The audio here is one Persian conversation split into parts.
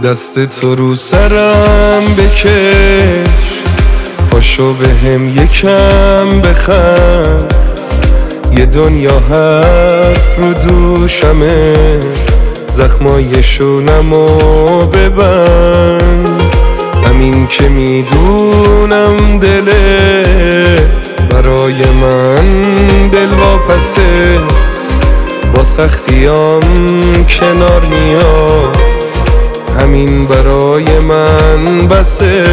دست تو رو سرم بکش، پاشو به هم یکم بخند، یه دنیا حرف رو دوشمه، زخمای شونمو ببند. همین که میدونم دلت برای من دل واپسه، با سختیام کنار میاد، همین برای من بسه.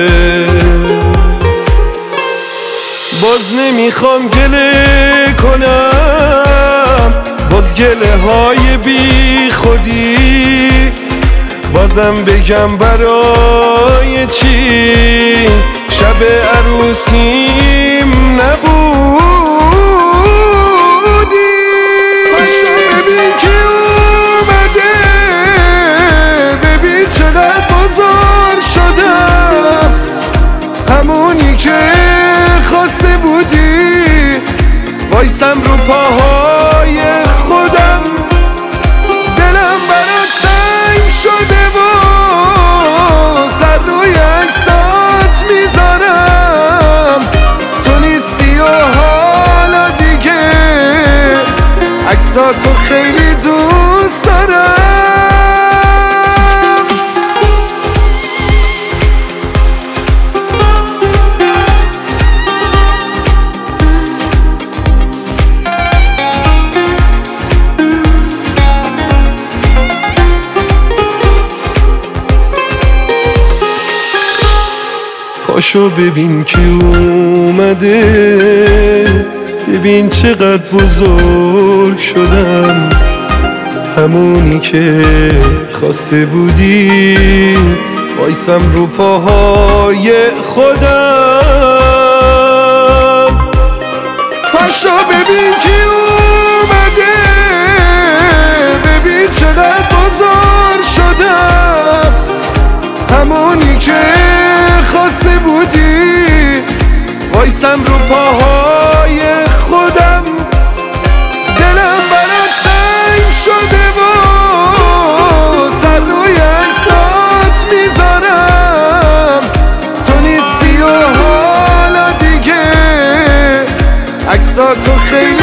باز نمیخوام گله کنم، باز گله های بی خودی، بازم بگم برای چی شب عروسیم نبودی. ببین کی اومده، ببین چقدر بزرگ شدم، همونی که خواسته بودی، وایسم رو پاهای خودم، دلم برات تنگ شده و سر روی عکسات میذارم، تو نیستی و حالا دیگه عکساتو خیلی دوست دارم. پاشو ببین کی اومده، ببین چقدر بزرگ شدم، همونی که خواسته بودی، وایسم رو پاهای خودم. پاشو ببین کی اومده، ببین چقدر بزرگ شدم، همونی که خواسته بودی، وایسم رو پاهای خودم، دلم برات تنگ شده و سر روی عکسات میذارم، تو نیستی و حالا دیگه عکساتو خیلی